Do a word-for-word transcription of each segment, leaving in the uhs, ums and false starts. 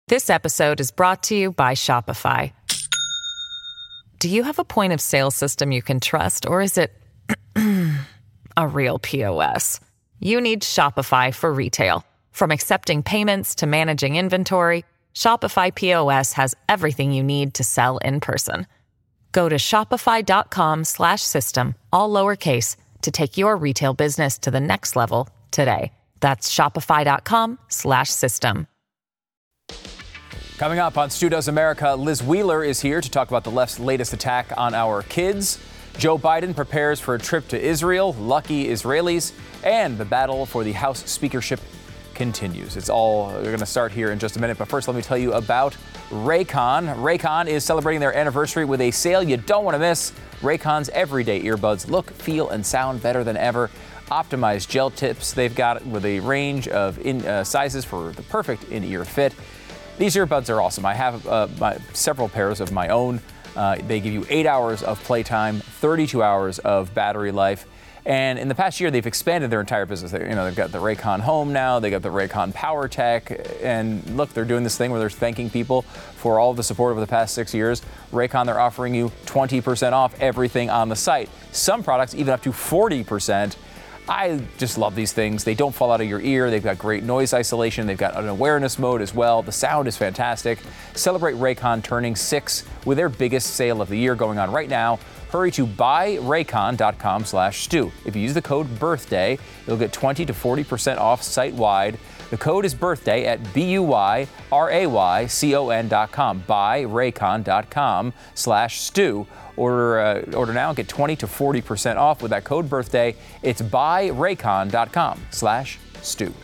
This episode is brought to you by Shopify. Do you have a point of sale system you can trust, or is it a real P O S? You need Shopify for retail. From accepting payments to managing inventory, Shopify P O S has everything you need to sell in person. Go to shopify.com slash system, all lowercase, to take your retail business to the next level today. That's shopify.com slash system. Coming up on Stu Does America, Liz Wheeler is here to talk about the left's latest attack on our kids. Joe Biden prepares for a trip to Israel, lucky Israelis, and the battle for the House speakership continues. It's all we're going to start here in just a minute, but first let me tell you about Raycon. Raycon is celebrating their anniversary with a sale you don't want to miss. Raycon's everyday earbuds look, feel, and sound better than ever. Optimized gel tips they've got with a range of in, uh, sizes for the perfect in-ear fit. These earbuds are awesome. I have uh, my, several pairs of my own. Uh, they give you eight hours of playtime, thirty-two hours of battery life. And in the past year, they've expanded their entire business. They, you know, they've got the Raycon Home now. They got the Raycon Power Tech. And look, they're doing this thing where they're thanking people for all of the support over the past six years. Raycon, they're offering you twenty percent off everything on the site. Some products even up to forty percent. I just love these things. They don't fall out of your ear. They've got great noise isolation. They've got an awareness mode as well. The sound is fantastic. Celebrate Raycon turning six with their biggest sale of the year going on right now. Hurry to buy raycon dot com slash stew. If you use the code BIRTHDAY, you'll get twenty to forty percent off site-wide. The code is BIRTHDAY at B U Y R A Y C O N dot com. buy raycon dot com slash stew. Order uh, order now and get twenty to forty percent off with that code BIRTHDAY. It's buy raycon dot com slash stew.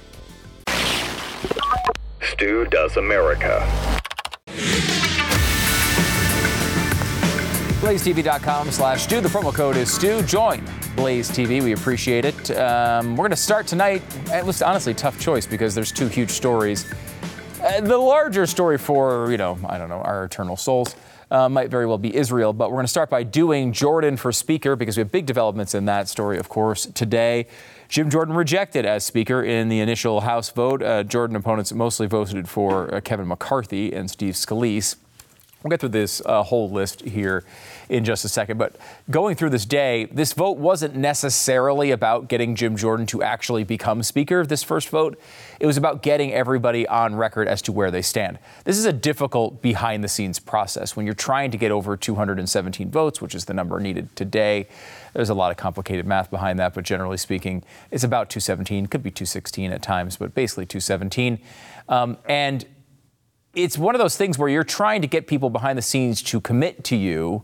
Stu Does America. Blaze T V dot com slash Stu. The promo code is Stu. Join Blaze T V. We appreciate it. Um, we're going to start tonight. It was honestly a tough choice because there's two huge stories. Uh, the larger story for, you know, I don't know, our eternal souls uh, might very well be Israel. But we're going to start by doing Jordan for Speaker because we have big developments in that story, of course, today. Jim Jordan rejected as Speaker in the initial House vote. Uh, Jordan opponents mostly voted for uh, Kevin McCarthy and Steve Scalise. We'll get through this uh, whole list here in just a second. But going through this day, this vote wasn't necessarily about getting Jim Jordan to actually become Speaker of this first vote. It was about getting everybody on record as to where they stand. This is a difficult behind-the-scenes process. When you're trying to get over two hundred seventeen votes, which is the number needed today, there's a lot of complicated math behind that. But generally speaking, it's about two seventeen. Could be two sixteen at times, but basically two seventeen. Um, and it's one of those things where you're trying to get people behind the scenes to commit to you,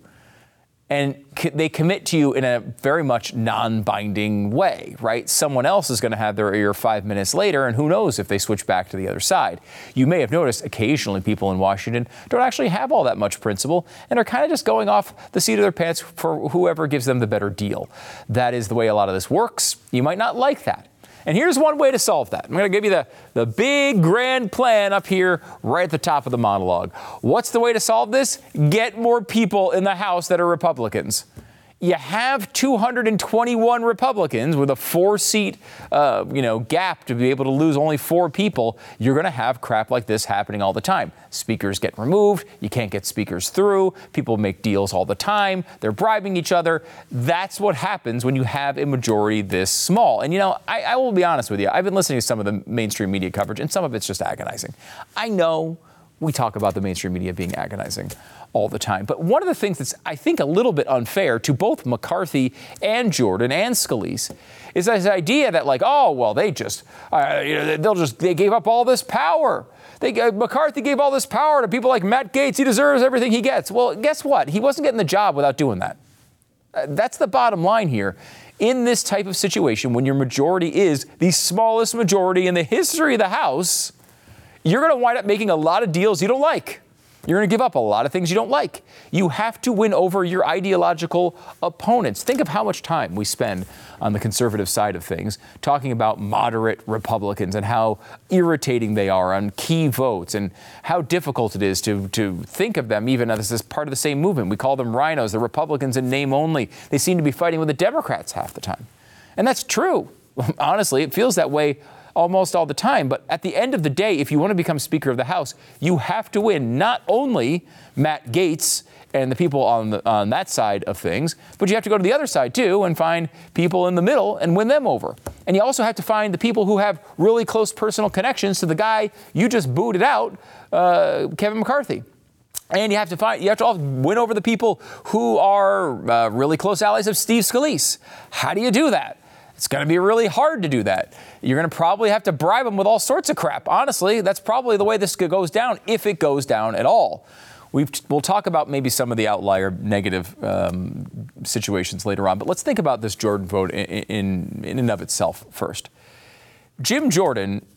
and c- they commit to you in a very much non-binding way, right? Someone else is going to have their ear five minutes later, and who knows if they switch back to the other side. You may have noticed occasionally people in Washington don't actually have all that much principle and are kind of just going off the seat of their pants for whoever gives them the better deal. That is the way a lot of this works. You might not like that. And here's one way to solve that. I'm going to give you the, the big grand plan up here right at the top of the monologue. What's the way to solve this? Get more people in the House that are Republicans. You have two hundred twenty-one Republicans with a four-seat, uh, you know, gap to be able to lose only four people. You're going to have crap like this happening all the time. Speakers get removed. You can't get speakers through. People make deals all the time. They're bribing each other. That's what happens when you have a majority this small. And, you know, I, I will be honest with you. I've been listening to some of the mainstream media coverage, and some of it's just agonizing. I know we talk about the mainstream media being agonizing all the time. But one of the things that's, I think, a little bit unfair to both McCarthy and Jordan and Scalise is this idea that, like, oh, well, they just, uh, you know, they'll just, they gave up all this power. They, uh, McCarthy gave all this power to people like Matt Gaetz. He deserves everything he gets. Well, guess what? He wasn't getting the job without doing that. Uh, that's the bottom line here. In this type of situation, when your majority is the smallest majority in the history of the House, you're going to wind up making a lot of deals you don't like. You're going to give up a lot of things you don't like. You have to win over your ideological opponents. Think of how much time we spend on the conservative side of things talking about moderate Republicans and how irritating they are on key votes and how difficult it is to, to think of them even as part of the same movement. We call them rhinos, the Republicans in name only. They seem to be fighting with the Democrats half the time. And that's true. Honestly, it feels that way almost all the time. But at the end of the day, if you want to become Speaker of the House, you have to win not only Matt Gaetz and the people on the, on that side of things, but you have to go to the other side too and find people in the middle and win them over. And you also have to find the people who have really close personal connections to the guy you just booted out, uh, Kevin McCarthy. And you have to find, you have to also win over the people who are uh, really close allies of Steve Scalise. How do you do that? It's going to be really hard to do that. You're going to probably have to bribe them with all sorts of crap. Honestly, that's probably the way this goes down, if it goes down at all. We've, we'll talk about maybe some of the outlier negative um, situations later on, but let's think about this Jordan vote in, in, in and of itself first. Jim Jordan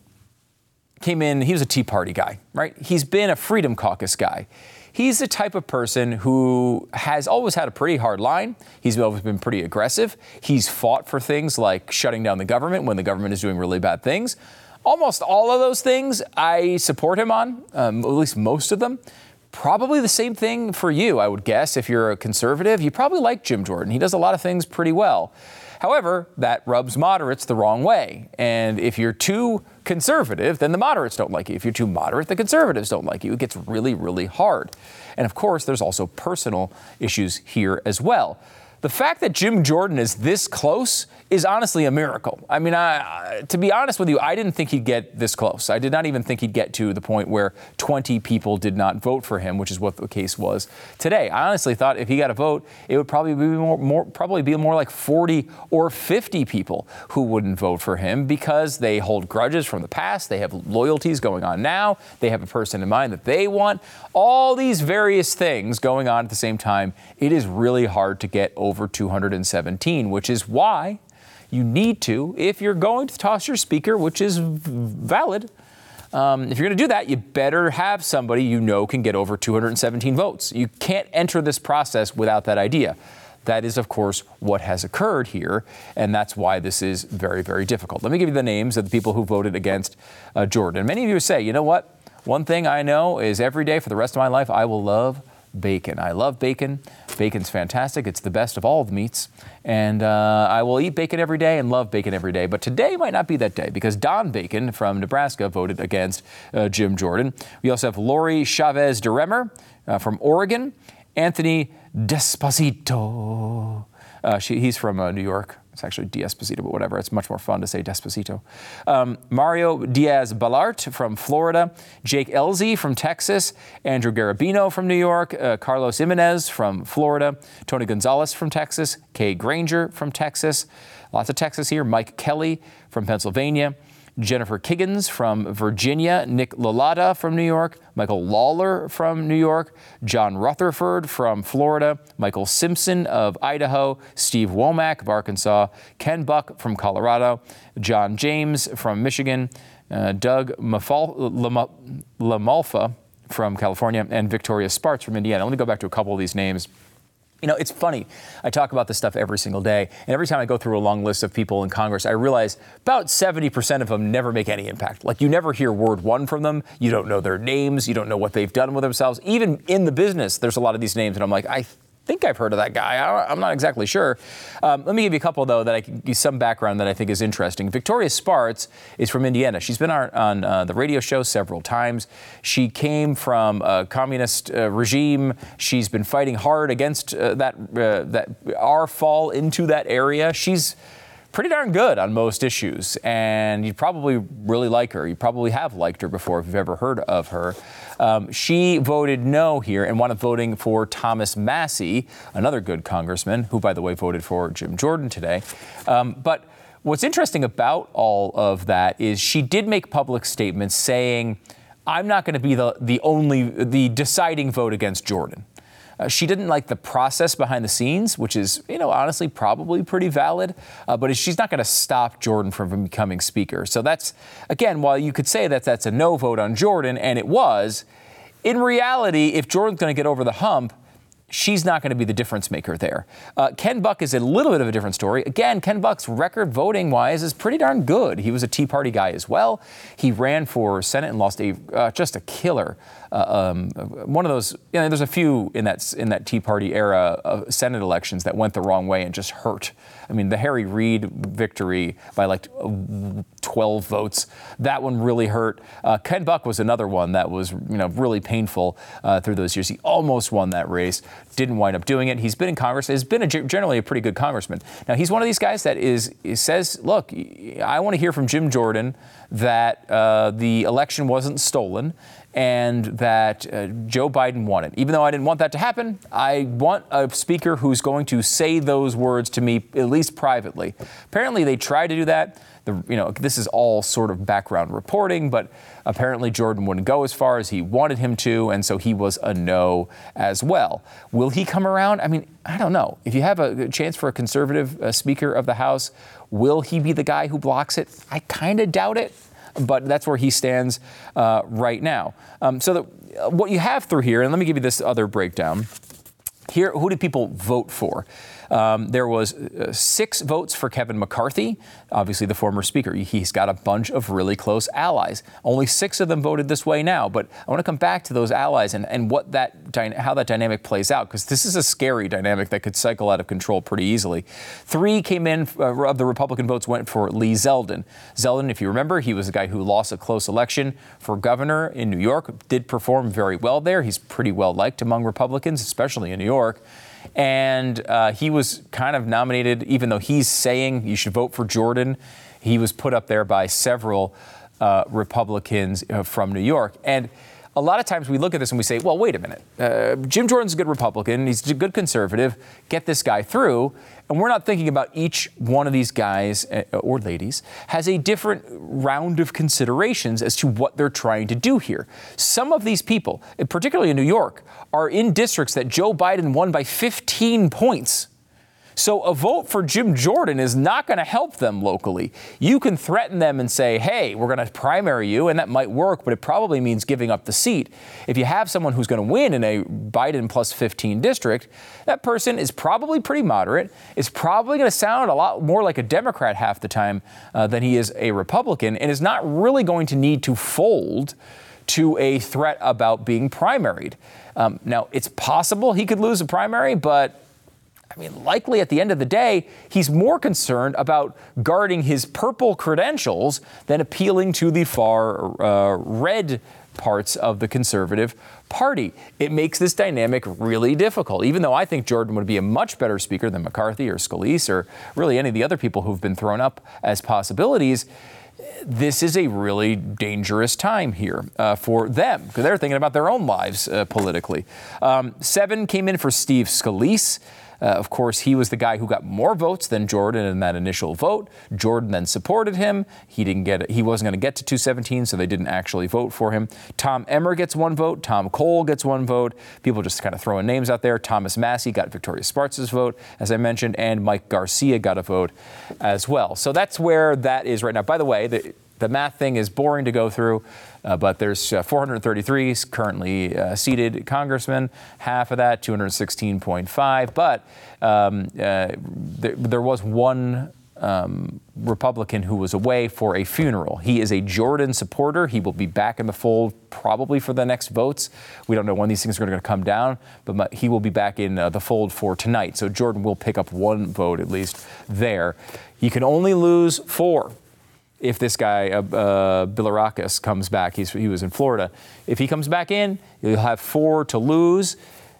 came in, he was a Tea Party guy, right? He's been a Freedom Caucus guy. He's the type of person who has always had a pretty hard line. He's always been pretty aggressive. He's fought for things like shutting down the government when the government is doing really bad things. Almost all of those things I support him on, um, at least most of them. Probably the same thing for you, I would guess. If you're a conservative, you probably like Jim Jordan. He does a lot of things pretty well. However, that rubs moderates the wrong way. And if you're too conservative, then the moderates don't like you. If you're too moderate, the conservatives don't like you. It gets really, really hard. And of course, there's also personal issues here as well. The fact that Jim Jordan is this close is honestly a miracle. I mean, I, to be honest with you, I didn't think he'd get this close. I did not even think he'd get to the point where twenty people did not vote for him, which is what the case was today. I honestly thought if he got a vote, it would probably be more, more probably be more like forty or fifty people who wouldn't vote for him because they hold grudges from the past. They have loyalties going on now. They have a person in mind that they want. All these various things going on at the same time. It is really hard to get over two hundred seventeen, which is why you need to, if you're going to toss your speaker, which is valid, um, if you're going to do that, you better have somebody you know can get over two hundred seventeen votes. You can't enter this process without that idea. That is, of course, what has occurred here, and that's why this is very, very difficult. Let me give you the names of the people who voted against uh, Jordan. Many of you say, you know what? One thing I know is every day for the rest of my life, I will love bacon. I love bacon. Bacon's fantastic. It's the best of all the meats. And uh, I will eat bacon every day and love bacon every day. But today might not be that day because Don Bacon from Nebraska voted against uh, Jim Jordan. We also have Lori Chavez DeRemer uh, from Oregon. Anthony Despacito. Uh, she, he's from uh, New York. It's actually D'Esposito, but whatever. It's much more fun to say Despacito. Um, Mario Diaz-Balart from Florida. Jake Elzy from Texas. Andrew Garabino from New York. Uh, Carlos Jimenez from Florida. Tony Gonzalez from Texas. Kay Granger from Texas. Lots of Texas here. Mike Kelly from Pennsylvania. Jennifer Kiggins from Virginia, Nick Lalada from New York, Michael Lawler from New York, John Rutherford from Florida, Michael Simpson of Idaho, Steve Womack of Arkansas, Ken Buck from Colorado, John James from Michigan, uh, Doug Mafal- Lamalfa from California, and Victoria Spartz from Indiana. Let me go back to a couple of these names. You know, it's funny. I talk about this stuff every single day. And every time I go through a long list of people in Congress, I realize about seventy percent of them never make any impact. Like, you never hear word one from them. You don't know their names. You don't know what they've done with themselves. Even in the business, there's a lot of these names. And I'm like, I think I've heard of that guy. I I'm not exactly sure. Um, let me give you a couple, though, that I can give some background that I think is interesting. Victoria Spartz is from Indiana. She's been on, on uh, the radio show several times. She came from a communist uh, regime. She's been fighting hard against uh, that, uh, that our fall into that area. She's pretty darn good on most issues, and you probably really like her. You probably have liked her before if you've ever heard of her. Um, she voted no here and wound up voting for Thomas Massie, another good congressman, who, by the way, voted for Jim Jordan today. Um, but what's interesting about all of that is she did make public statements saying, I'm not going to be the, the only, the deciding vote against Jordan. Uh, she didn't like the process behind the scenes, which is, you know, honestly, probably pretty valid. Uh, but she's not going to stop Jordan from becoming speaker. So that's, again, while you could say that that's a no vote on Jordan, and it was, in reality, if Jordan's going to get over the hump, she's not going to be the difference maker there. Uh, Ken Buck is a little bit of a different story. Again, Ken Buck's record voting-wise is pretty darn good. He was a Tea Party guy as well. He ran for Senate and lost a uh, just a killer. Uh, um, one of those, you know, there's a few in that in that Tea Party era of Senate elections that went the wrong way and just hurt. I mean, the Harry Reid victory by like twelve votes, that one really hurt. Uh, Ken Buck was another one that was, you know, really painful uh, through those years. He almost won that race, didn't wind up doing it. He's been in Congress, has been a, generally a pretty good congressman. Now, he's one of these guys that is, is says, look, I want to hear from Jim Jordan that uh, the election wasn't stolen and that uh, Joe Biden won it. Even though I didn't want that to happen, I want a speaker who's going to say those words to me, at least privately. Apparently, they tried to do that. The, you know, this is all sort of background reporting, but apparently Jordan wouldn't go as far as he wanted him to, and so he was a no as well. Will he come around? I mean, I don't know. If you have a chance for a conservative uh, Speaker of the House, will he be the guy who blocks it? I kind of doubt it. But that's where he stands uh, right now. Um, so the, what you have through here, and let me give you this other breakdown. Here, who did people vote for? Um, there was uh, six votes for Kevin McCarthy, obviously the former speaker. He's got a bunch of really close allies. Only six of them voted this way now, but I want to come back to those allies and, and what that how that dynamic plays out, because this is a scary dynamic that could cycle out of control pretty easily. Three came in uh, of the Republican votes went for Lee Zeldin. Zeldin, if you remember, he was a guy who lost a close election for governor in New York, did perform very well there. He's pretty well liked among Republicans, especially in New York. And uh, he was kind of nominated, even though he's saying you should vote for Jordan, he was put up there by several uh, Republicans uh, from New York. And a lot of times we look at this and we say, well, wait a minute. Uh, Jim Jordan's a good Republican. He's a good conservative. Get this guy through. And we're not thinking about each one of these guys uh, or ladies has a different round of considerations as to what they're trying to do here. Some of these people, particularly in New York, are in districts that Joe Biden won by fifteen points. So a vote for Jim Jordan is not going to help them locally. You can threaten them and say, hey, we're going to primary you, and that might work, but it probably means giving up the seat. If you have someone who's going to win in a Biden plus fifteen district, that person is probably pretty moderate, is probably going to sound a lot more like a Democrat half the time uh, than he is a Republican, and is not really going to need to fold to a threat about being primaried. Um, now, it's possible he could lose a primary, but I mean, likely at the end of the day, he's more concerned about guarding his purple credentials than appealing to the far uh, red parts of the conservative party. It makes this dynamic really difficult, even though I think Jordan would be a much better speaker than McCarthy or Scalise or really any of the other people who've been thrown up as possibilities. This is a really dangerous time here uh, for them because they're thinking about their own lives uh, politically. Um, seven came in for Steve Scalise. Uh, of course, he was the guy who got more votes than Jordan in that initial vote. Jordan then supported him. He didn't get. He wasn't going to get to two seventeen, so they didn't actually vote for him. Tom Emmer gets one vote. Tom Cole gets one vote. People just kind of throwing names out there. Thomas Massie got Victoria Spartz's vote, as I mentioned, and Mike Garcia got a vote as well. So that's where that is right now. By the way, the The math thing is boring to go through, uh, but there's uh, four hundred thirty-three currently uh, seated congressmen, half of that, two hundred sixteen point five. But um, uh, there, there was one um, Republican who was away for a funeral. He is a Jordan supporter. He will be back in the fold probably for the next votes. We don't know when these things are going to come down, but he will be back in uh, the fold for tonight. So Jordan will pick up one vote at least there. You can only lose four. If this guy, uh, uh, Bilirakis, comes back, he's, he was in Florida. If he comes back in, you'll have four to lose.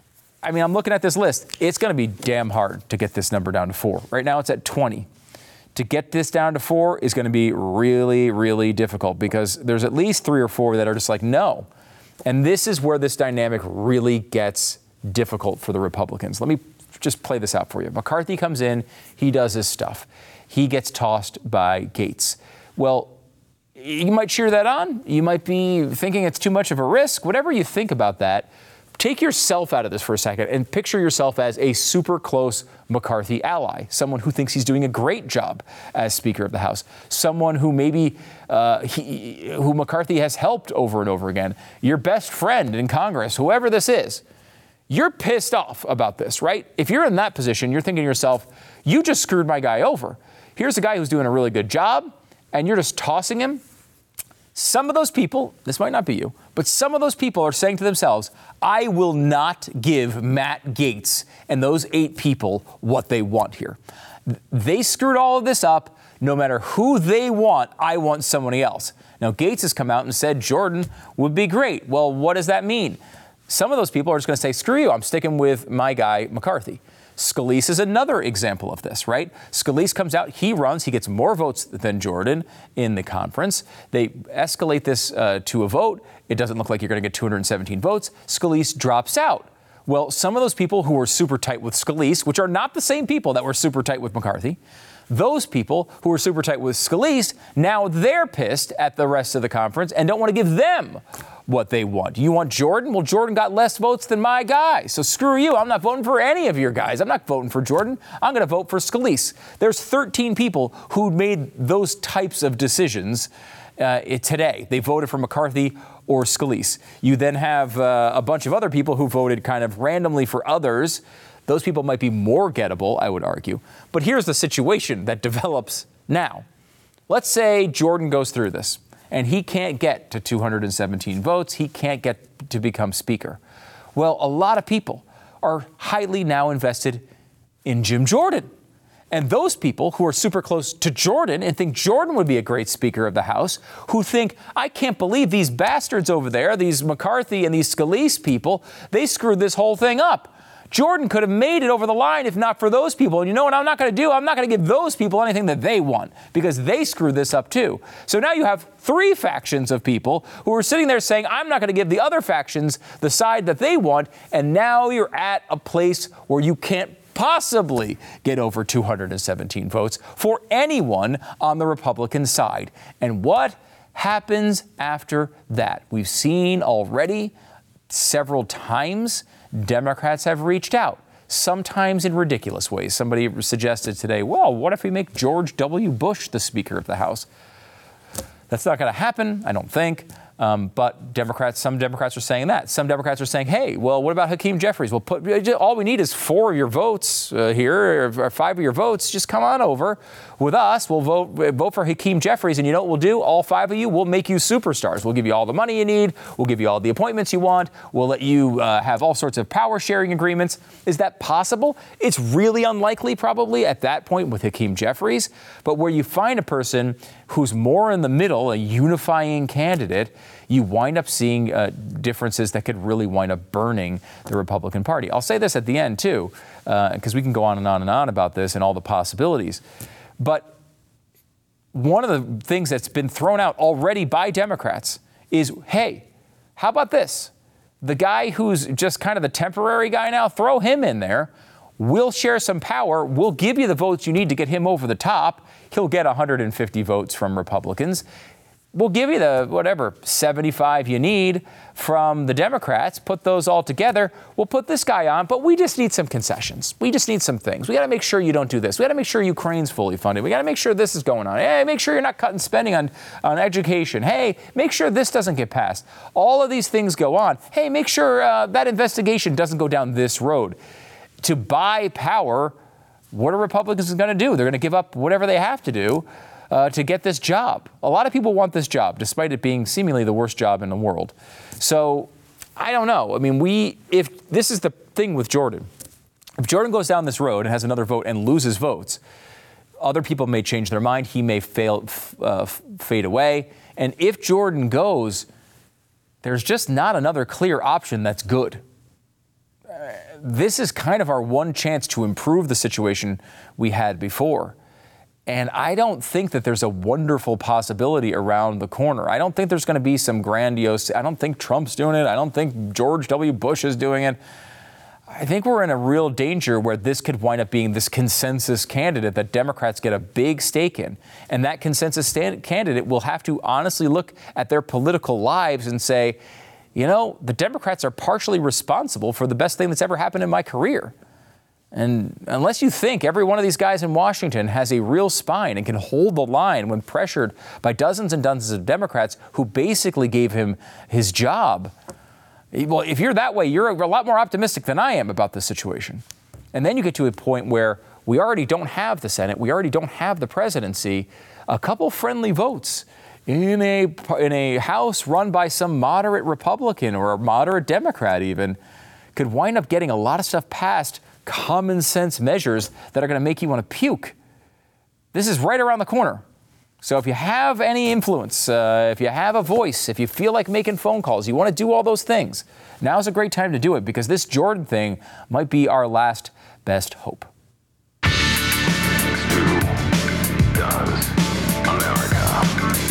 I mean, I'm looking at this list. It's going to be damn hard to get this number down to four. Right now, it's at twenty. To get this down to four is going to be really, really difficult because there's at least three or four that are just like, no. And this is where this dynamic really gets difficult for the Republicans. Let me just play this out for you. McCarthy comes in. He does his stuff. He gets tossed by Gates. Well, you might cheer that on. You might be thinking it's too much of a risk. Whatever you think about that, take yourself out of this for a second and picture yourself as a super close McCarthy ally, someone who thinks he's doing a great job as Speaker of the House, someone who maybe uh, he, who McCarthy has helped over and over again, your best friend in Congress, whoever this is. You're pissed off about this, right? If you're in that position, you're thinking to yourself, you just screwed my guy over. Here's a guy who's doing a really good job, and you're just tossing him. Some of those people, this might not be you, but some of those people are saying to themselves, I will not give Matt Gaetz and those eight people what they want here. They screwed all of this up. No matter who they want, I want somebody else. Now, Gaetz has come out and said Jordan would be great. Well, what does that mean? Some of those people are just going to say, screw you, I'm sticking with my guy, McCarthy. Scalise is another example of this, right? Scalise comes out, he runs, he gets more votes than Jordan in the conference. They escalate this uh, to a vote. It doesn't look like you're going to get two hundred seventeen votes. Scalise drops out. Well, some of those people who were super tight with Scalise, which are not the same people that were super tight with McCarthy, those people who were super tight with Scalise, now they're pissed at the rest of the conference and don't want to give them what they want. You want Jordan? Well, Jordan got less votes than my guy. So screw you. I'm not voting for any of your guys. I'm not voting for Jordan. I'm going to vote for Scalise. There's thirteen people who made those types of decisions uh, today. They voted for McCarthy or Scalise. You then have uh, a bunch of other people who voted kind of randomly for others. Those people might be more gettable, I would argue. But here's the situation that develops now. Let's say Jordan goes through this, and he can't get to two hundred seventeen votes. He can't get to become speaker. Well, a lot of people are highly now invested in Jim Jordan. And those people who are super close to Jordan and think Jordan would be a great Speaker of the House, who think, I can't believe these bastards over there, these McCarthy and these Scalise people, they screwed this whole thing up. Jordan could have made it over the line if not for those people. And you know what I'm not going to do? I'm not going to give those people anything that they want because they screwed this up too. So now you have three factions of people who are sitting there saying, I'm not going to give the other factions the side that they want. And now you're at a place where you can't possibly get over two hundred seventeen votes for anyone on the Republican side. And what happens after that? We've seen already several times Democrats have reached out, sometimes in ridiculous ways. Somebody suggested today, well, what if we make George W. Bush the Speaker of the House? That's not going to happen, I don't think. Um, but Democrats, some Democrats are saying that. Some Democrats are saying, hey, well, what about Hakeem Jeffries? We'll put, all we need is four of your votes uh, here, or, or five of your votes. Just come on over with us. We'll vote vote for Hakeem Jeffries. And you know what we'll do? All five of you, we'll make you superstars. We'll give you all the money you need. We'll give you all the appointments you want. We'll let you uh, have all sorts of power sharing agreements. Is that possible? It's really unlikely, probably, at that point with Hakeem Jeffries. But where you find a person who's more in the middle, a unifying candidate, you wind up seeing uh, differences that could really wind up burning the Republican Party. I'll say this at the end, too, because uh, we can go on and on and on about this and all the possibilities. But one of the things that's been thrown out already by Democrats is, hey, how about this? The guy who's just kind of the temporary guy now, throw him in there. We'll share some power. We'll give you the votes you need to get him over the top. He'll get one hundred fifty votes from Republicans. We'll give you the, whatever, seventy-five you need from the Democrats. Put those all together. We'll put this guy on, but we just need some concessions. We just need some things. We got to make sure you don't do this. We got to make sure Ukraine's fully funded. We got to make sure this is going on. Hey, make sure you're not cutting spending on, on education. Hey, make sure this doesn't get passed. All of these things go on. Hey, make sure uh, that investigation doesn't go down this road. To buy power, what are Republicans going to do? They're going to give up whatever they have to do Uh, to get this job. A lot of people want this job, despite it being seemingly the worst job in the world. So I don't know. I mean, we, if this is the thing with Jordan, if Jordan goes down this road and has another vote and loses votes, other people may change their mind. He may fail, uh, fade away. And if Jordan goes, there's just not another clear option that's good. Uh, this is kind of our one chance to improve the situation we had before. And I don't think that there's a wonderful possibility around the corner. I don't think there's going to be some grandiose, I don't think Trump's doing it. I don't think George W. Bush is doing it. I think we're in a real danger where this could wind up being this consensus candidate that Democrats get a big stake in. And that consensus stand- candidate will have to honestly look at their political lives and say, you know, the Democrats are partially responsible for the best thing that's ever happened in my career. And unless you think every one of these guys in Washington has a real spine and can hold the line when pressured by dozens and dozens of Democrats who basically gave him his job, Well, if you're that way, you're a lot more optimistic than I am about this situation. And then you get to a point where we already don't have the Senate, we already don't have the presidency. A couple friendly votes in a in a House run by some moderate Republican or a moderate Democrat even could wind up getting a lot of stuff passed, common sense measures that are going to make you want to puke. This is right around the corner. So if you have any influence, uh, if you have a voice, if you feel like making phone calls, you want to do all those things, now's a great time to do it, because this Jordan thing might be our last best hope. Stu does America.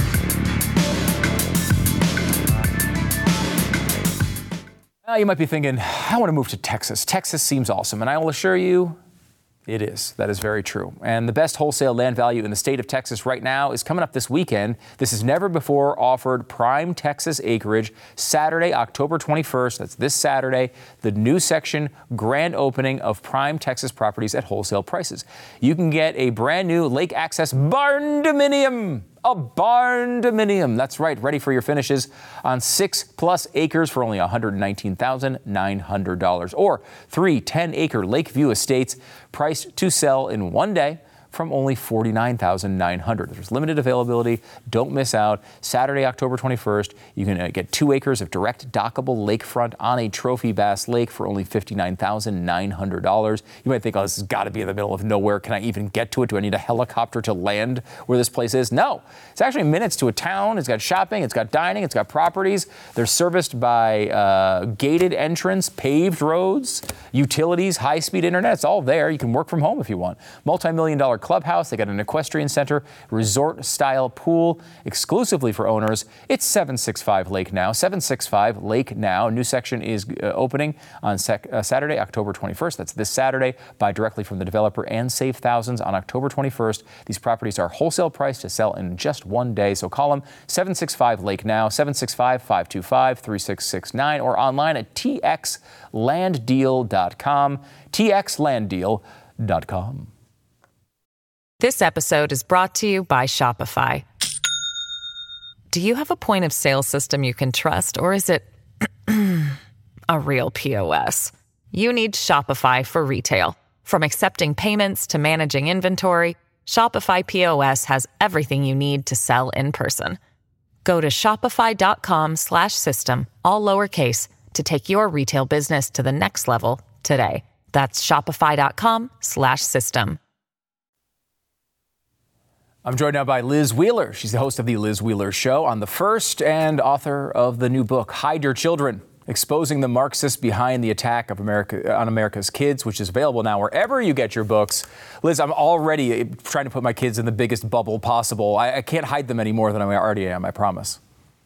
Now you might be thinking, I want to move to Texas. Texas seems awesome, and I will assure you, it is. That is very true. And the best wholesale land value in the state of Texas right now is coming up this weekend. This is never before offered prime Texas acreage, Saturday, October twenty-first. That's this Saturday. The new section grand opening of prime Texas properties at wholesale prices. You can get a brand new lake access barn dominium. A barn dominium. That's right. Ready for your finishes on six plus acres for only one hundred nineteen thousand nine hundred dollars, or three ten acre Lakeview estates priced to sell in one day from only forty-nine thousand nine hundred dollars. There's limited availability. Don't miss out. Saturday, October twenty-first, you can uh, get two acres of direct dockable lakefront on a trophy bass lake for only fifty-nine thousand nine hundred dollars. You might think, oh, this has got to be in the middle of nowhere. Can I even get to it? Do I need a helicopter to land where this place is? No. It's actually minutes to a town. It's got shopping. It's got dining. It's got properties. They're serviced by uh, gated entrance, paved roads, utilities, high-speed internet. It's all there. You can work from home if you want. Multi-million dollar clubhouse. They got an equestrian center, resort-style pool exclusively for owners. It's seven sixty-five Lake Now. seven sixty-five Lake Now. New section is uh, opening on sec- uh, Saturday, October twenty-first. That's this Saturday. Buy directly from the developer and save thousands on October twenty-first. These properties are wholesale priced to sell in just one day. So call them seven sixty-five Lake Now, seven six five, five two five, three six six nine, or online at t x land deal dot com. t x land deal dot com. This episode is brought to you by Shopify. Do you have a point of sale system you can trust, or is it a real P O S? You need Shopify for retail. From accepting payments to managing inventory, Shopify P O S has everything you need to sell in person. Go to shopify.com slash system, all lowercase, to take your retail business to the next level today. That's shopify.com slash system. I'm joined now by Liz Wheeler. She's the host of The Liz Wheeler Show on The First and author of the new book, Hide Your Children, Exposing the Marxists Behind the Attack of America on America's Kids, which is available now wherever you get your books. Liz, I'm already trying to put my kids in the biggest bubble possible. I, I can't hide them any more than I already am, I promise.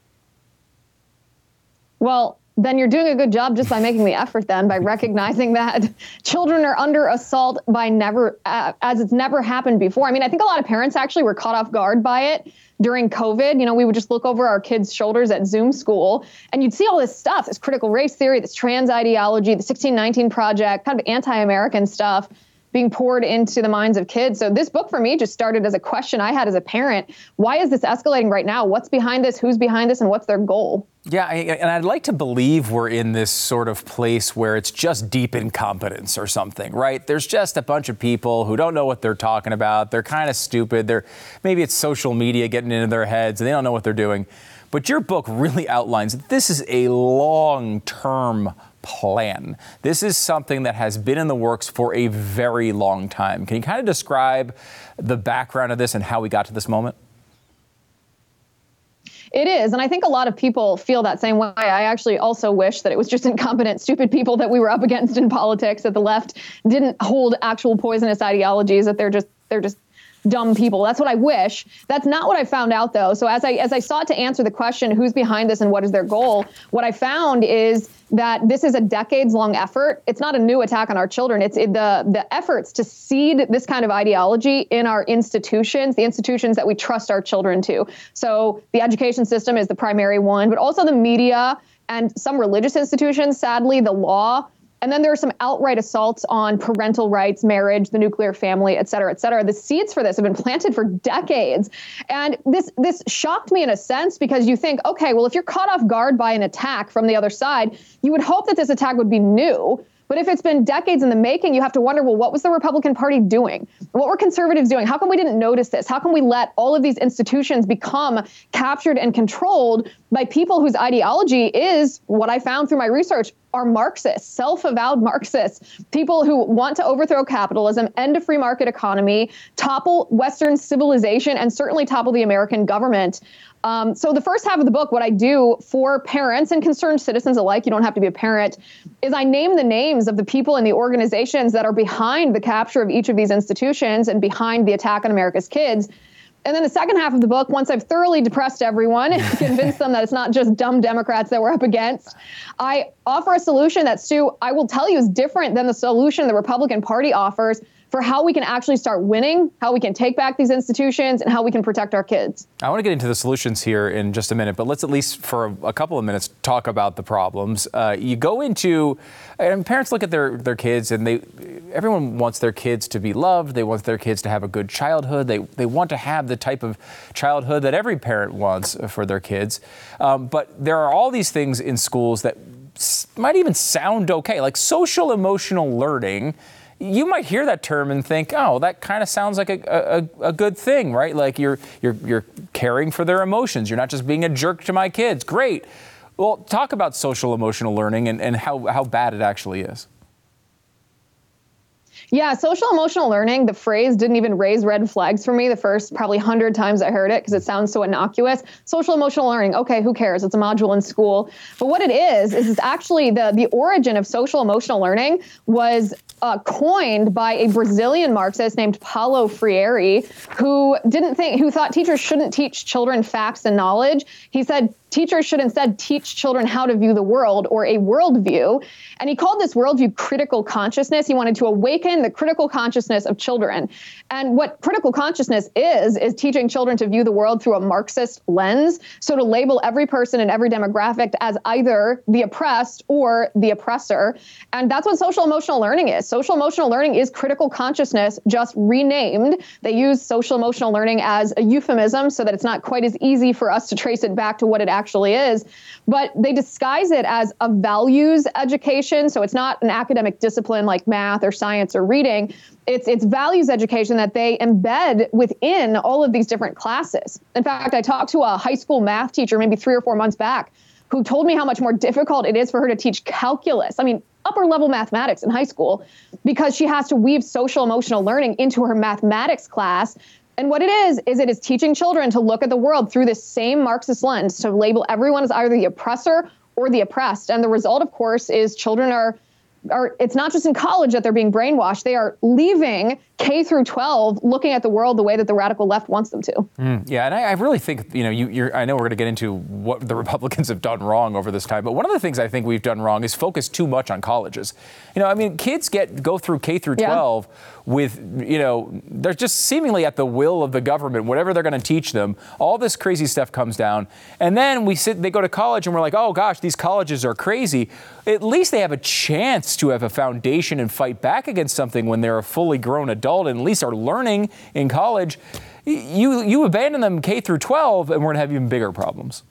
Well, then you're doing a good job just by making the effort then, by recognizing that children are under assault by never, uh, as it's never happened before. I mean, I think a lot of parents actually were caught off guard by it during COVID. You know, we would just look over our kids' shoulders at Zoom school and you'd see all this stuff, this critical race theory, this trans ideology, the sixteen nineteen Project, kind of anti-American stuff being poured into the minds of kids. So this book for me just started as a question I had as a parent. Why is this escalating right now? What's behind this? Who's behind this? And what's their goal? Yeah, I, and I'd like to believe we're in this sort of place where it's just deep incompetence or something, right? There's just a bunch of people who don't know what they're talking about. They're kind of stupid. They're maybe it's social media getting into their heads and they don't know what they're doing. But your book really outlines that this is a long-term plan. This is something that has been in the works for a very long time. Can you kind of describe the background of this and how we got to this moment? It is. And I think a lot of people feel that same way. I actually also wish that it was just incompetent, stupid people that we were up against in politics, that the left didn't hold actual poisonous ideologies, that they're just they're just dumb people. That's what I wish. That's not what I found out, though. So as I as I sought to answer the question, who's behind this and what is their goal, what I found is that this is a decades-long effort. It's not a new attack on our children. It's it, the the efforts to seed this kind of ideology in our institutions, the institutions that we trust our children to. So the education system is the primary one, but also the media and some religious institutions. Sadly, the law And then there are some outright assaults on parental rights, marriage, the nuclear family, et cetera, et cetera. The seeds for this have been planted for decades. And this this shocked me in a sense, because you think, okay, well, if you're caught off guard by an attack from the other side, you would hope that this attack would be new. But if it's been decades in the making, you have to wonder, well, what was the Republican Party doing? What were conservatives doing? How come we didn't notice this? How come we let all of these institutions become captured and controlled by people whose ideology is, what I found through my research, are Marxists, self-avowed Marxists, people who want to overthrow capitalism, end a free market economy, topple Western civilization, and certainly topple the American government. Um, so the first half of the book, what I do for parents and concerned citizens alike, you don't have to be a parent, is I name the names of the people and the organizations that are behind the capture of each of these institutions and behind the attack on America's kids. And then the second half of the book, once I've thoroughly depressed everyone and convinced them that it's not just dumb Democrats that we're up against, I offer a solution that, Stu, I will tell you is different than the solution the Republican Party offers for how we can actually start winning, how we can take back these institutions, and how we can protect our kids. I want to get into the solutions here in just a minute, but let's at least for a, a couple of minutes talk about the problems. Uh, you go into, and parents look at their, their kids, and they, everyone wants their kids to be loved. They want their kids to have a good childhood. They they want to have the type of childhood that every parent wants for their kids. Um, but there are all these things in schools that might even sound okay, like social emotional learning. You might hear that term and think, oh, that kind of sounds like a, a, a good thing, right? Like you're you're you're caring for their emotions. You're not just being a jerk to my kids. Great. Well, talk about social emotional learning and, and how, how bad it actually is. Yeah, social emotional learning, the phrase didn't even raise red flags for me the first probably hundred times I heard it, because it sounds so innocuous. Social emotional learning, okay, who cares? It's a module in school. But what it is, is it's actually the, the origin of social emotional learning was uh, coined by a Brazilian Marxist named Paulo Freire, who didn't think, who thought teachers shouldn't teach children facts and knowledge. He said teachers should instead teach children how to view the world, or a worldview. And he called this worldview critical consciousness. He wanted to awaken the critical consciousness of children. And what critical consciousness is, is teaching children to view the world through a Marxist lens. So to label every person in every demographic as either the oppressed or the oppressor. And that's what social emotional learning is. Social emotional learning is critical consciousness, just renamed. They use social emotional learning as a euphemism so that it's not quite as easy for us to trace it back to what it actually is. But they disguise it as a values education. So it's not an academic discipline like math or science or reading. It's it's values education that they embed within all of these different classes. In fact, I talked to a high school math teacher maybe three or four months back who told me how much more difficult it is for her to teach calculus. I mean, upper level mathematics in high school, because she has to weave social emotional learning into her mathematics class. And what it is, is it is teaching children to look at the world through this same Marxist lens, to label everyone as either the oppressor or the oppressed. And the result, of course, is children are, are it's not just in college that they're being brainwashed. They are leaving K through twelve looking at the world the way that the radical left wants them to. Mm, yeah, and I, I really think, you know, you, you're, I know we're going to get into what the Republicans have done wrong over this time, but one of the things I think we've done wrong is focus too much on colleges. You know, I mean, kids get go through K through twelve yeah. with, you know, they're just seemingly at the will of the government, whatever they're going to teach them. All this crazy stuff comes down, and then we sit, they go to college, and we're like, oh gosh, these colleges are crazy. At least they have a chance to have a foundation and fight back against something when they're a fully grown adult, and at least are learning in college. You you abandon them K through twelve, and we're going to have even bigger problems.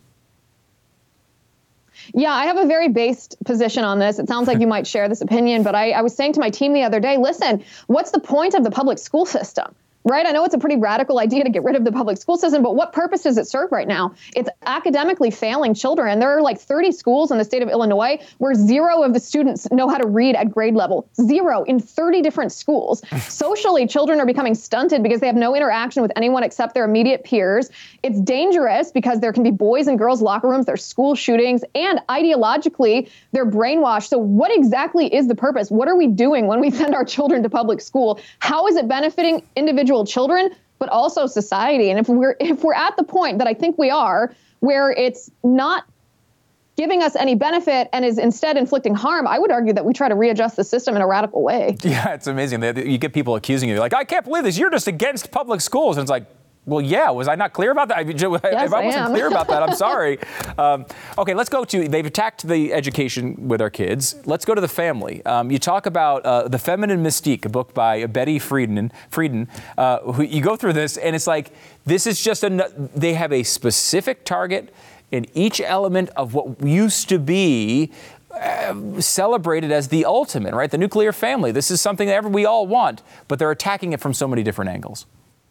Yeah, I have a very based position on this. It sounds like you might share this opinion, but I, I was saying to my team the other day, listen, what's the point of the public school system? Right? I know it's a pretty radical idea to get rid of the public school system, but what purpose does it serve right now? It's academically failing children. There are like thirty schools in the state of Illinois where zero of the students know how to read at grade level. Zero in thirty different schools. Socially, children are becoming stunted because they have no interaction with anyone except their immediate peers. It's dangerous because there can be boys and girls locker rooms, there's school shootings, and ideologically, they're brainwashed. So what exactly is the purpose? What are we doing when we send our children to public school? How is it benefiting individual children, but also society? And if we're if we're at the point that I think we are, where it's not giving us any benefit and is instead inflicting harm, I would argue that we try to readjust the system in a radical way. Yeah, it's amazing. You get people accusing you, like, I can't believe this. You're just against public schools. And it's like, Well, yeah. Was I not clear about that? I mean, yes, if I wasn't I am. clear about that, I'm sorry. Um, okay, let's go to, they've attacked the education with our kids. Let's go to the family. Um, you talk about uh, The Feminine Mystique, a book by Betty Friedan. Friedan uh, who, you go through this, and it's like, this is just, a, they have a specific target in each element of what used to be Uh, celebrated as the ultimate, right? The nuclear family. This is something that we all want, but they're attacking it from so many different angles.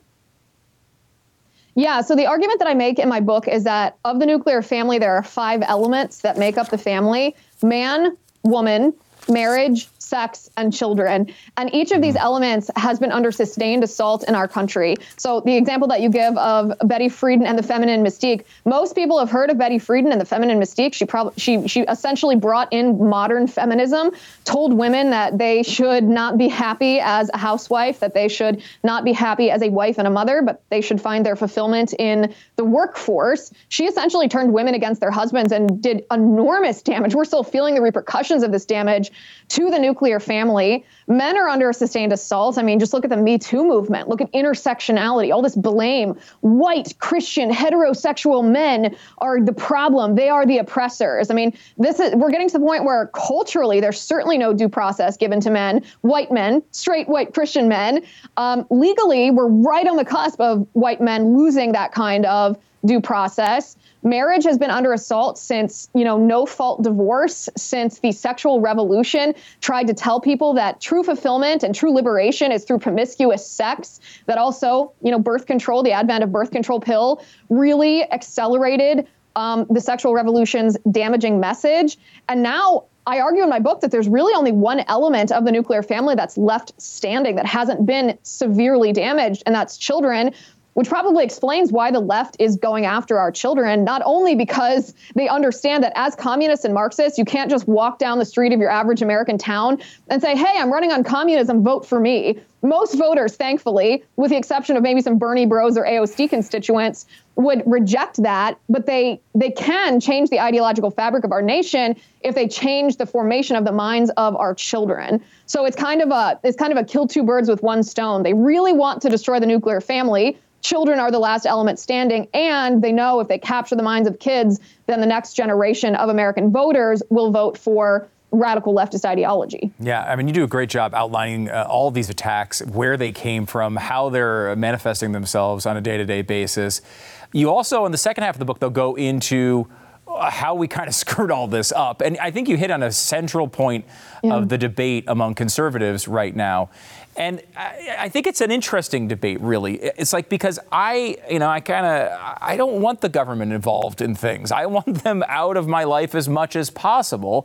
Yeah, so the argument that I make in my book is that of the nuclear family, there are five elements that make up the family: man, woman, marriage, sex, and children. And each of these elements has been under sustained assault in our country. So the example that you give of Betty Friedan and The Feminine Mystique, most people have heard of Betty Friedan and The Feminine Mystique. She probably she she essentially brought in modern feminism, told women that they should not be happy as a housewife, that they should not be happy as a wife and a mother, but they should find their fulfillment in the workforce. She essentially turned women against their husbands and did enormous damage. We're still feeling the repercussions of this damage to the nuclear family. Men are under sustained assault. I mean, just look at the Me Too movement. Look at intersectionality, all this blame. White, Christian, heterosexual men are the problem. They are the oppressors. I mean, this is, we're getting to the point where culturally there's certainly no due process given to men, white men, straight white Christian men. Um, legally, we're right on the cusp of white men losing that kind of due process. Marriage has been under assault since, you know, no-fault divorce, since the sexual revolution tried to tell people that true fulfillment and true liberation is through promiscuous sex, that also, you know, birth control, the advent of birth control pill really accelerated um, the sexual revolution's damaging message. And now I argue in my book that there's really only one element of the nuclear family that's left standing, that hasn't been severely damaged, and that's children, which probably explains why the left is going after our children, not only because they understand that as communists and Marxists, you can't just walk down the street of your average American town and say, hey, I'm running on communism, vote for me. Most voters, thankfully, with the exception of maybe some Bernie bros or A O C constituents, would reject that, but they they can change the ideological fabric of our nation if they change the formation of the minds of our children. So it's kind of a it's kind of a kill two birds with one stone. They really want to destroy the nuclear family. Children are the last element standing, and they know if they capture the minds of kids, then the next generation of American voters will vote for radical leftist ideology. Yeah, I mean, you do a great job outlining uh, all of these attacks, where they came from, how they're manifesting themselves on a day-to-day basis. You also, in the second half of the book, though, go into how we kind of skirt all this up. And I think you hit on a central point yeah. of the debate among conservatives right now. And I, I think it's an interesting debate, really. It's like, because I, you know, I kind of, I don't want the government involved in things. I want them out of my life as much as possible.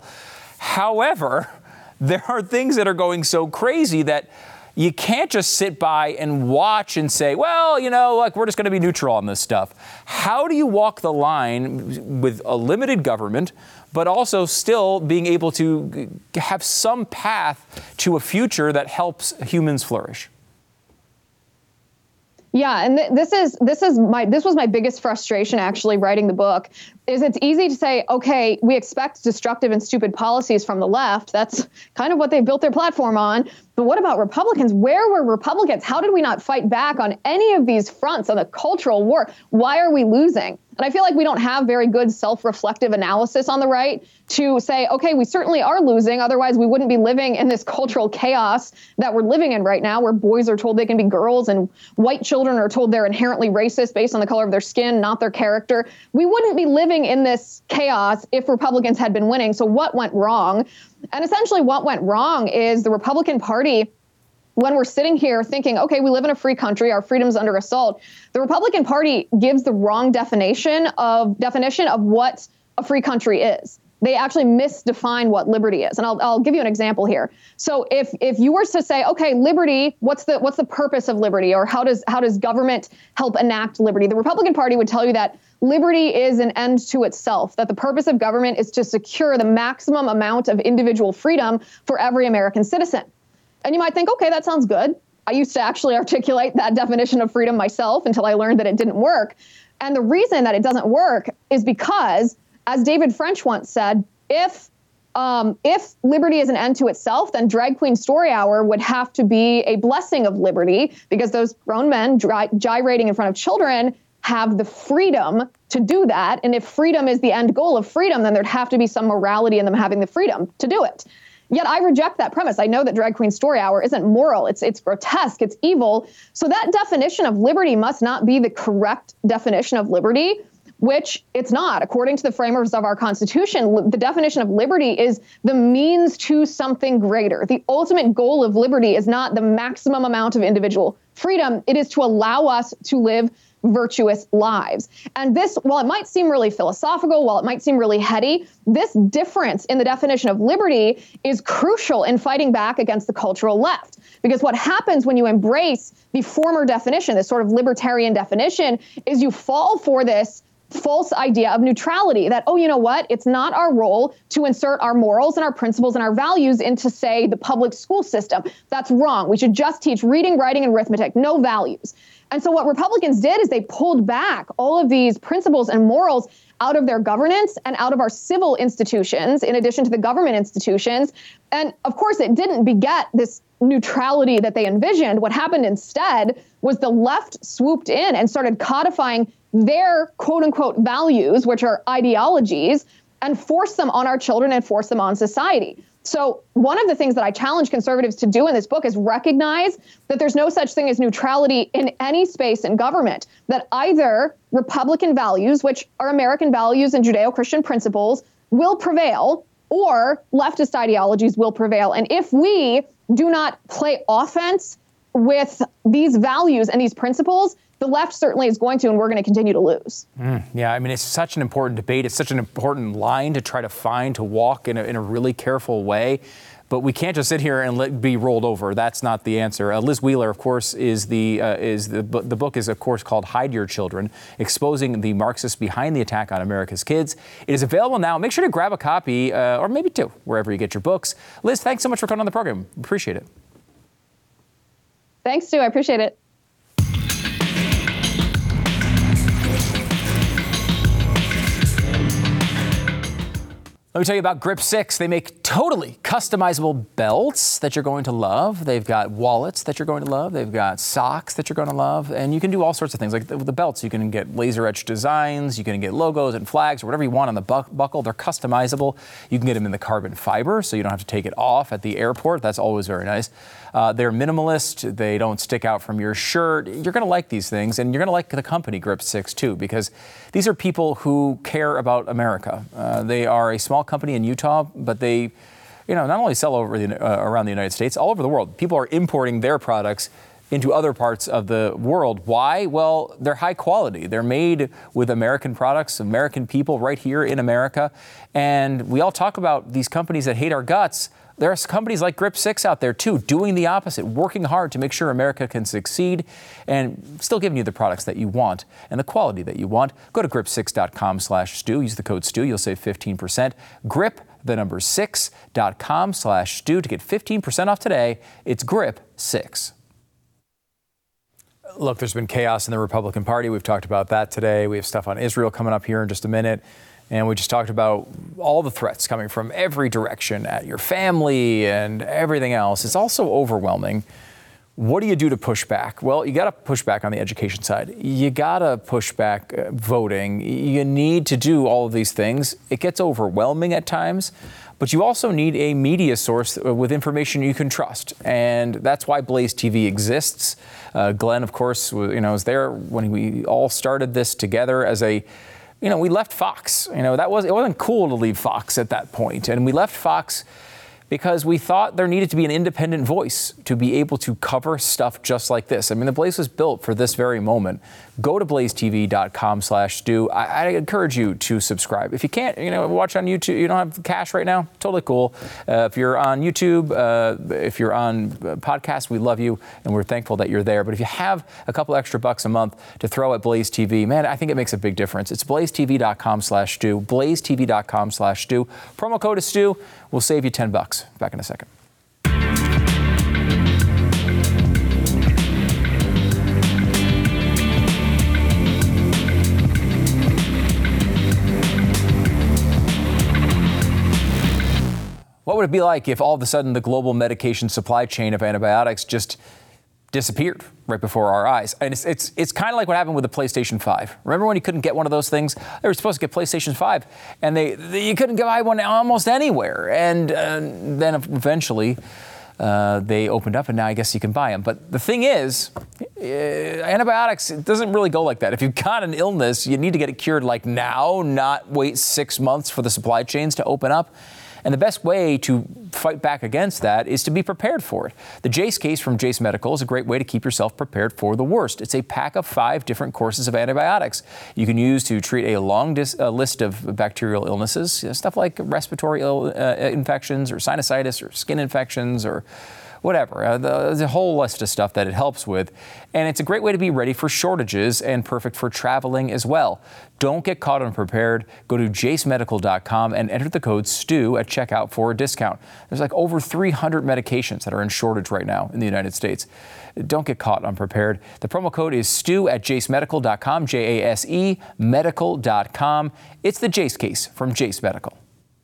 However, there are things that are going so crazy that you can't just sit by and watch and say, well, you know, like, we're just going to be neutral on this stuff. How do you walk the line with a limited government, but also still being able to have some path to a future that helps humans flourish? Yeah, and th- this is this is my this was my biggest frustration actually writing the book. Is it's easy to say, okay, we expect destructive and stupid policies from the left. That's kind of what they've built their platform on. But what about Republicans? Where were Republicans? How did we not fight back on any of these fronts on the cultural war? Why are we losing? And I feel like we don't have very good self-reflective analysis on the right to say, okay, we certainly are losing. Otherwise, we wouldn't be living in this cultural chaos that we're living in right now, where boys are told they can be girls and white children are told they're inherently racist based on the color of their skin, not their character. We wouldn't be living in this chaos if Republicans had been winning. So what went wrong? And essentially what went wrong is the Republican Party, when we're sitting here thinking, okay, we live in a free country, our freedom's under assault, the Republican Party gives the wrong definition of definition of what a free country is. They actually misdefine what liberty is. And I'll, I'll give you an example here. So if if you were to say, okay, liberty, what's the what's the purpose of liberty, or how does how does government help enact liberty? The Republican Party would tell you that liberty is an end to itself, that the purpose of government is to secure the maximum amount of individual freedom for every American citizen. And you might think, okay, that sounds good. I used to actually articulate that definition of freedom myself until I learned that it didn't work. And the reason that it doesn't work is because, as David French once said, if Um, if liberty is an end to itself, then Drag Queen Story Hour would have to be a blessing of liberty, because those grown men dry, gyrating in front of children have the freedom to do that. And if freedom is the end goal of freedom, then there'd have to be some morality in them having the freedom to do it. Yet I reject that premise. I know that Drag Queen Story Hour isn't moral. It's it's grotesque. It's evil. So that definition of liberty must not be the correct definition of liberty, which it's not. According to the framers of our Constitution, the definition of liberty is the means to something greater. The ultimate goal of liberty is not the maximum amount of individual freedom. It is to allow us to live virtuous lives. And this, while it might seem really philosophical, while it might seem really heady, this difference in the definition of liberty is crucial in fighting back against the cultural left. Because what happens when you embrace the former definition, this sort of libertarian definition, is you fall for this false idea of neutrality, that, oh, you know what? It's not our role to insert our morals and our principles and our values into, say, the public school system. That's wrong. We should just teach reading, writing, and arithmetic, no values. And so what Republicans did is they pulled back all of these principles and morals out of their governance and out of our civil institutions, in addition to the government institutions. And of course, it didn't beget this neutrality that they envisioned. What happened instead was the left swooped in and started codifying their quote unquote values, which are ideologies, and forced them on our children and forced them on society. So one of the things that I challenge conservatives to do in this book is recognize that there's no such thing as neutrality in any space in government, that either Republican values, which are American values and Judeo-Christian principles, will prevail, or leftist ideologies will prevail. And if we do not play offense with these values and these principles, the left certainly is going to, and we're going to continue to lose. Mm, yeah, I mean, it's such an important debate. It's such an important line to try to find, to walk in a, in a really careful way. But we can't just sit here and let it be rolled over. That's not the answer. Uh, Liz Wheeler, of course, is the uh, is the the book is of course called Hide Your Children: Exposing the Marxists Behind the Attack on America's Kids. It is available now. Make sure to grab a copy, uh, or maybe two, wherever you get your books. Liz, thanks so much for coming on the program. Appreciate it. Thanks, Stu. I appreciate it. Let me tell you about Grip six. They make totally customizable belts that you're going to love. They've got wallets that you're going to love. They've got socks that you're going to love. And you can do all sorts of things. Like the, the belts, you can get laser-etched designs. You can get logos and flags or whatever you want on the bu- buckle. They're customizable. You can get them in the carbon fiber, so you don't have to take it off at the airport. That's always very nice. Uh, they're minimalist. They don't stick out from your shirt. You're going to like these things, and you're going to like the company Grip six, too, because these are people who care about America. Uh, they are a small company in Utah, but they, you know, not only sell over the, uh, around the United States, all over the world. People are importing their products into other parts of the world. Why? Well, they're high quality. They're made with American products, American people right here in America. And we all talk about these companies that hate our guts. There are companies like Grip six out there, too, doing the opposite, working hard to make sure America can succeed and still giving you the products that you want and the quality that you want. Go to grip six dot com slash stew. Use the code stew. You'll save fifteen percent. Grip, the number six dot com slash stew to get fifteen percent off today. It's Grip six. Look, there's been chaos in the Republican Party. We've talked about that today. We have stuff on Israel coming up here in just a minute. And we just talked about all the threats coming from every direction at your family and everything else. It's also overwhelming. What do you do to push back? Well, you got to push back on the education side. You got to push back uh, voting. You need to do all of these things. It gets overwhelming at times, but you also need a media source with information you can trust. And that's why Blaze T V exists. Uh, Glenn, of course, you know, was there when we all started this together as a You know, we left Fox. You know, that was it wasn't cool to leave Fox at that point. And we left Fox because we thought there needed to be an independent voice to be able to cover stuff just like this. I mean, the Blaze was built for this very moment. Go to blaze t v dot com slash stew. I, I encourage you to subscribe. If you can't, you know, watch on YouTube, you don't have cash right now, totally cool. Uh, if you're on YouTube, uh, if you're on podcasts, we love you and we're thankful that you're there. But if you have a couple extra bucks a month to throw at Blaze T V, man, I think it makes a big difference. It's blaze t v dot com slash stew, blaze t v dot com slash stew. Promo code is stew. We'll save you ten bucks. Back in a second. would it be like if all of a sudden the global medication supply chain of antibiotics just disappeared right before our eyes? And it's it's, it's kind of like what happened with the PlayStation five. Remember when you couldn't get one of those things? They were supposed to get PlayStation five, and they, they you couldn't buy one almost anywhere. And uh, then eventually uh, they opened up, and now I guess you can buy them. But the thing is, uh, antibiotics, it doesn't really go like that. If you've got an illness, you need to get it cured like now, not wait six months for the supply chains to open up. And the best way to fight back against that is to be prepared for it. The Jase case from Jase Medical is a great way to keep yourself prepared for the worst. It's a pack of five different courses of antibiotics you can use to treat a long dis- uh, list of bacterial illnesses, you know, stuff like respiratory Ill, uh, infections or sinusitis or skin infections or whatever. Uh, there's a whole list of stuff that it helps with. And it's a great way to be ready for shortages and perfect for traveling as well. Don't get caught unprepared. Go to jase medical dot com and enter the code STU at checkout for a discount. There's like over three hundred medications that are in shortage right now in the United States. Don't get caught unprepared. The promo code is STU at jase medical dot com, J A S E, medical dot com. It's the Jase case from Jase Medical.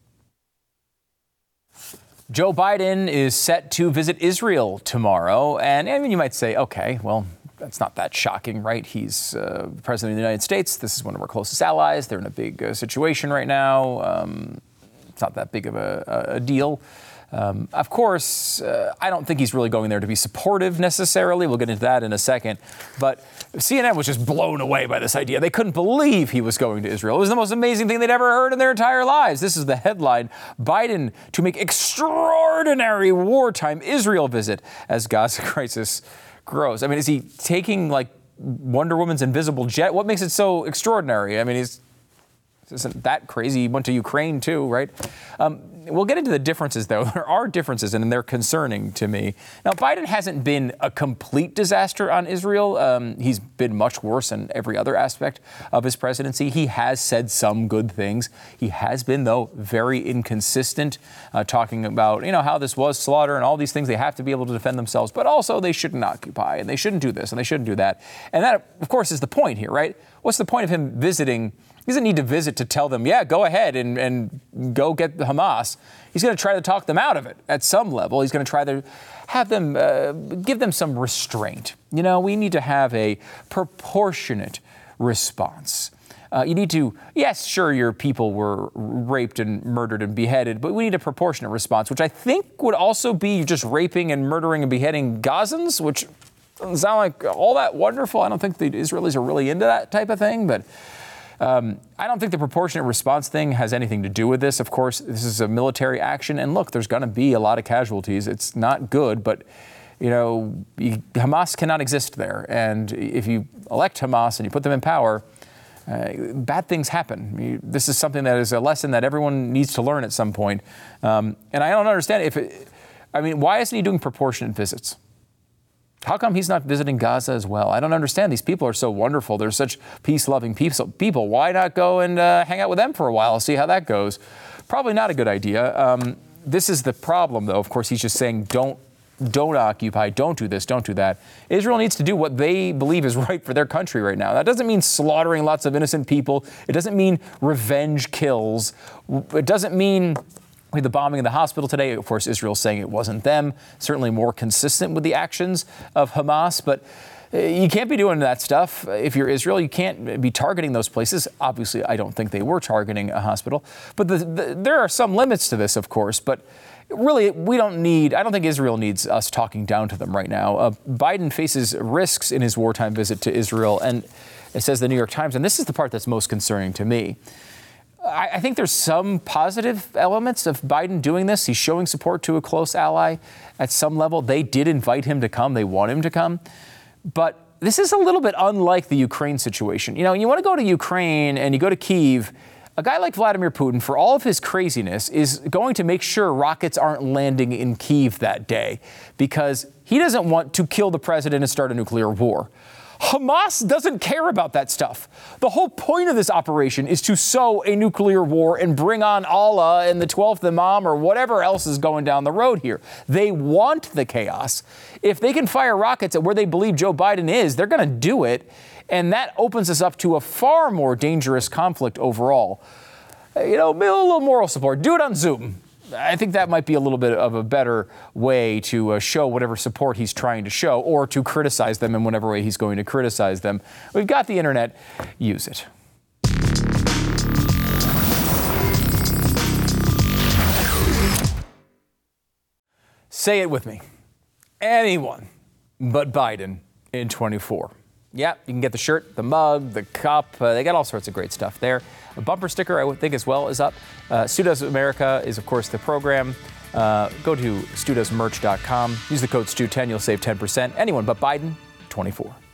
Joe Biden is set to visit Israel tomorrow. And I mean, you might say, okay, well, that's not that shocking, right? He's uh, president of the United States. This is one of our closest allies. They're in a big uh, situation right now. Um, it's not that big of a, a deal. Um, of course, uh, I don't think he's really going there to be supportive necessarily. We'll get into that in a second. But C N N was just blown away by this idea. They couldn't believe he was going to Israel. It was the most amazing thing they'd ever heard in their entire lives. This is the headline: Biden to make extraordinary wartime Israel visit as Gaza crisis grows. I mean, is he taking like Wonder Woman's invisible jet? What makes it so extraordinary? I mean, he's isn't that crazy. He went to Ukraine too, right? Um, we'll get into the differences, though. There are differences, and they're concerning to me. Now, Biden hasn't been a complete disaster on Israel. Um, he's been much worse in every other aspect of his presidency. He has said some good things. He has been, though, very inconsistent, uh, talking about, you know, how this was slaughter and all these things. They have to be able to defend themselves, but also they shouldn't occupy, and they shouldn't do this, and they shouldn't do that. And that, of course, is the point here, right? What's the point of him visiting? He doesn't need to visit to tell them, yeah, go ahead and, and go get Hamas. He's going to try to talk them out of it at some level. He's going to try to have them, uh, give them some restraint. You know, we need to have a proportionate response. Uh, you need to, yes, sure, your people were raped and murdered and beheaded, but we need a proportionate response, which I think would also be just raping and murdering and beheading Gazans, which doesn't sound like all that wonderful. I don't think the Israelis are really into that type of thing, but Um, I don't think the proportionate response thing has anything to do with this. Of course, this is a military action. And look, there's going to be a lot of casualties. It's not good, but, you know, you, Hamas cannot exist there. And if you elect Hamas and you put them in power, uh, bad things happen. You, this is something that is a lesson that everyone needs to learn at some point. Um, and I don't understand if it, I mean, why isn't he doing proportionate visits? How come he's not visiting Gaza as well? I don't understand. These people are so wonderful. They're such peace-loving people. Why not go and uh, hang out with them for a while, see how that goes? Probably not a good idea. Um, this is the problem, though. Of course, he's just saying, don't, don't occupy, don't do this, don't do that. Israel needs to do what they believe is right for their country right now. That doesn't mean slaughtering lots of innocent people. It doesn't mean revenge kills. It doesn't mean the bombing of the hospital today. Of course, Israel's saying it wasn't them. Certainly more consistent with the actions of Hamas. But you can't be doing that stuff. If you're Israel, you can't be targeting those places. Obviously, I don't think they were targeting a hospital. But the, the, there are some limits to this, of course. But really, we don't need, I don't think Israel needs us talking down to them right now. Uh, Biden faces risks in his wartime visit to Israel. And it says the New York Times, and this is the part that's most concerning to me. I think there's some positive elements of Biden doing this. He's showing support to a close ally at some level. They did invite him to come. They want him to come. But this is a little bit unlike the Ukraine situation. You know, you want to go to Ukraine and you go to Kyiv, a guy like Vladimir Putin, for all of his craziness, is going to make sure rockets aren't landing in Kyiv that day because he doesn't want to kill the president and start a nuclear war. Hamas doesn't care about that stuff. The whole point of this operation is to sow a nuclear war and bring on Allah and the twelfth Imam or whatever else is going down the road here. They want the chaos. If they can fire rockets at where they believe Joe Biden is, they're going to do it. And that opens us up to a far more dangerous conflict overall. You know, a little moral support. Do it on Zoom. I think that might be a little bit of a better way to uh, show whatever support he's trying to show, or to criticize them in whatever way he's going to criticize them. We've got the internet. Use it. Say it with me. Anyone but Biden in twenty-four. Yeah, you can get the shirt, the mug, the cup. Uh, they got all sorts of great stuff there. A bumper sticker, I would think, as well, is up. Uh, Stu Does America is, of course, the program. Uh, go to stu does merch dot com. Use the code Stu ten. You'll save ten percent. Anyone but Biden, twenty-four.